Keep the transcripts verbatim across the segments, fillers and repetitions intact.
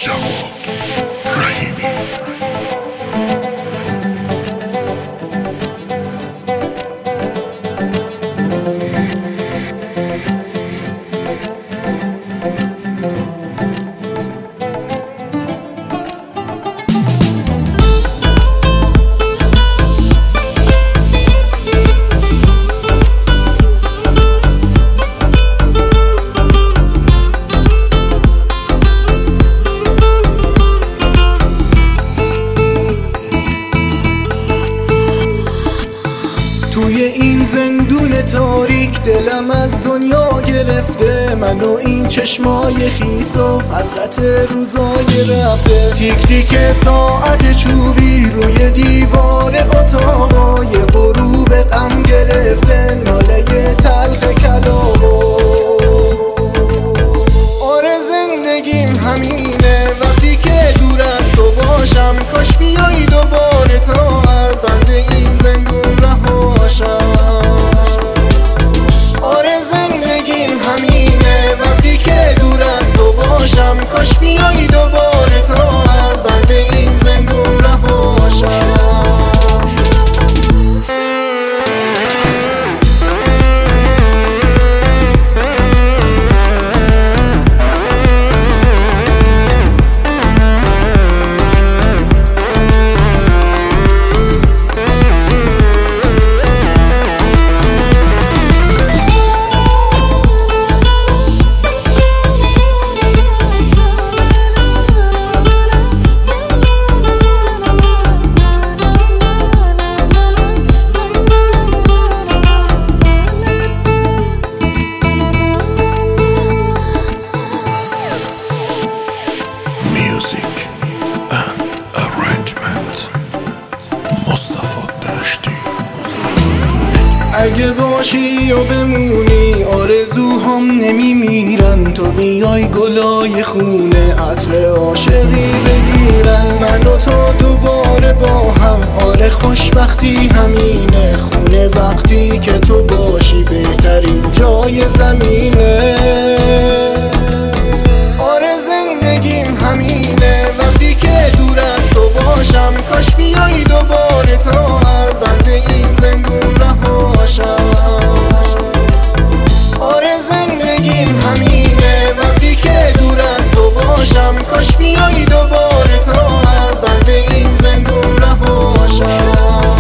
جواد رحیمی. توی این زندون تاریک دلم از دنیا گرفته، من و این چشمای خیس و حسرت روزای رفته. تیک تیک ساعت چوبی روی دیوار اتاقای غروب غم گرفته، ناله تلخ کلامو. آره زندگیم همینه، وقتی که دور از تو باشم کاش بیایی دوباره تا از بند این زندون رهاشم. آره زندگیم همینه، وقتی که دور از تو باشم کاش بیایی دوباره تا از بند این زندون رهاشم. اگه باشی و بمونی آرزوهام نمیمیرن، تو بیای گلای خونه عطر عاشقی بگیرن. من و تو دوباره با هم، آره خوشبختی همینه. خونه وقتی که تو باشی بهترین جای زمینه. آره زندگیم همینه، وقتی که دور از تو باشم کاش بیایی دوباره تا از بند این زندون رهاشم. آره زندگیم همینه، وقتی که دور از تو باشم کاش بیایی دوباره تا از بند این زندون رهاشم.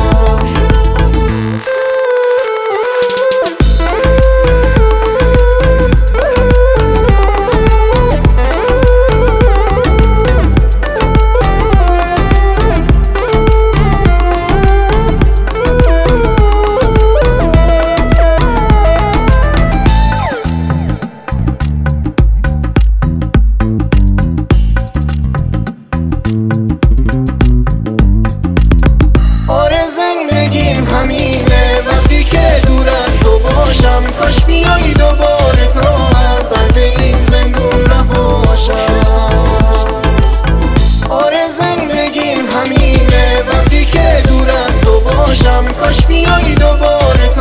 همینه، وقتی که دور از تو باشم کاش بیایی دوباره تا از بند این زندون رهاشم. آره زندگیم همینه، وقتی که دور از تو باشم کاش بیایی دوباره